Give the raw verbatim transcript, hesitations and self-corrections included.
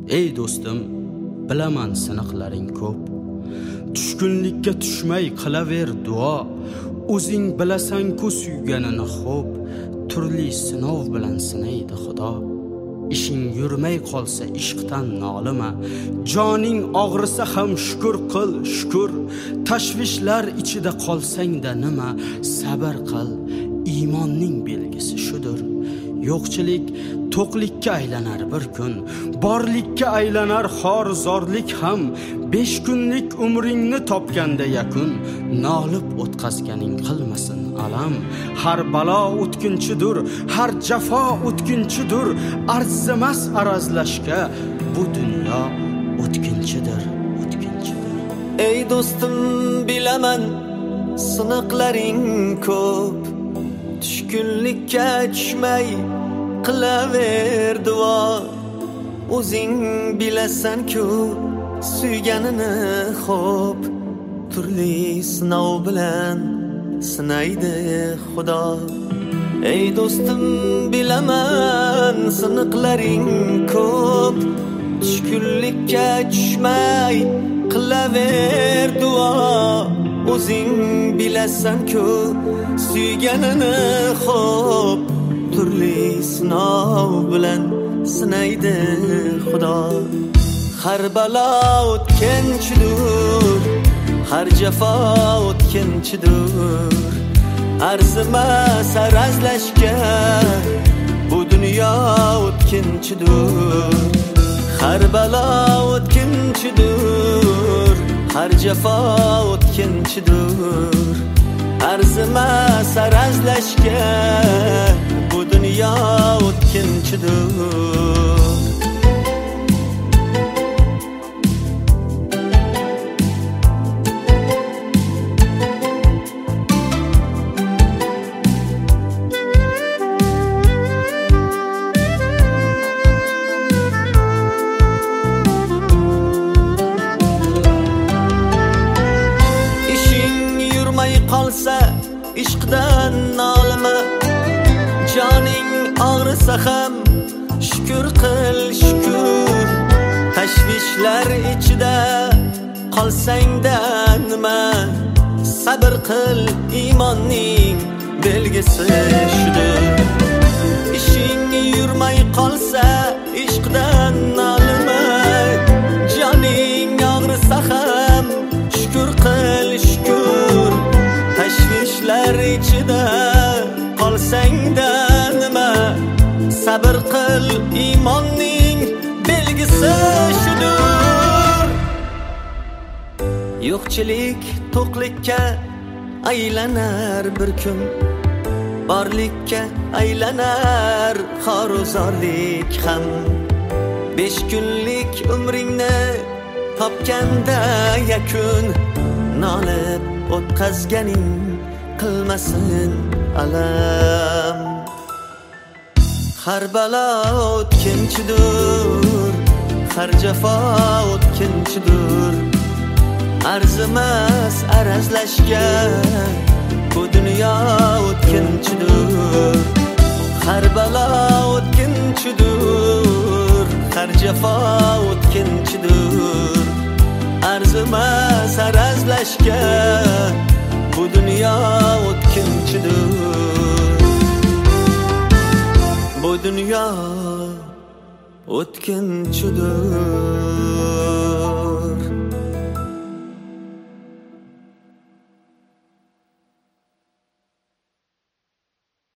Ey do'stim, bilaman siniqlaring ko'p. Tushkunlikka tushmay qilaver duo. O'zing bilasan-ku suyganini xo'p. Turli sinov bilan sinaydi Xudo. Ishing yurmay qolsa ishqdan nolima. Joning og'risa ham shukr qil, shukr. Tashvishlar ichida qolsang-da nima? Sabr qil. Iymonning belgisi shudur. Yo'qchilik to'qlikka aylanar bir kun, borlikka aylanar xorzorlik ham. besh kunlik umringni topganda yakun, nolib o'tkazganing qilmasin alam. Har balo o'tkinchidir, har jafo o'tkinchidir. Arzimas arazlashga bu dunyo o'tkinchidir, o'tkinchidir. Ey do'stim, bilaman siniqlaring ko'p. Tushkunlikka tushmay qilaver duo. O'zing bilasan-ku suyganini xo'p. Turli sinov bilan sinaydi Xudo. Ey do'stim, bilaman siniqlaring ko'p. Tushkunlikka tushmay qilaver duo. O'zing bilasan-ku suyganini xo'p. Turli sinov bilan sinaydi Xudo. Har balo o'tkinchidir, har jafo o'tkinchidir. Arzimas arazlashga bu dunyo o'tkinchidir. Har balo o'tkinchidir, har jafo o'tkinchidir. Arzimas arazlashga bu dunyo o'tkinchidir. Qolsa ishqdan nolima. Joning og'risa ham shukr qil, shukr. Tashvishlar ichida qolsang-da nima? Sabr qil, iymonning belgisi shudur. Ishing yurmay qolsa ishqdan nolima. Joning og'risa ham shukr qil, shukr. Tashvishlar ichida qolsang-da nima? Sabr qil, iymonning belgisi shudur. Yo'qchilik to'qlikka aylanar bir kun, borlikka aylanar xorzorlik ham. besh kunlik umringni topganda yakun, nolib o'tkazganing qilmasin alam. Har balo o'tkinchidir, har jafo o'tkinchidir. Arzimas arazlashga bu dunyo o'tkinchidir. Har balo o'tkinchidir, har jafo o'tkinchidir. Arzimas arazlashga bu dunyo o'tkinchidir. Bu dunyo o'tkinchidir.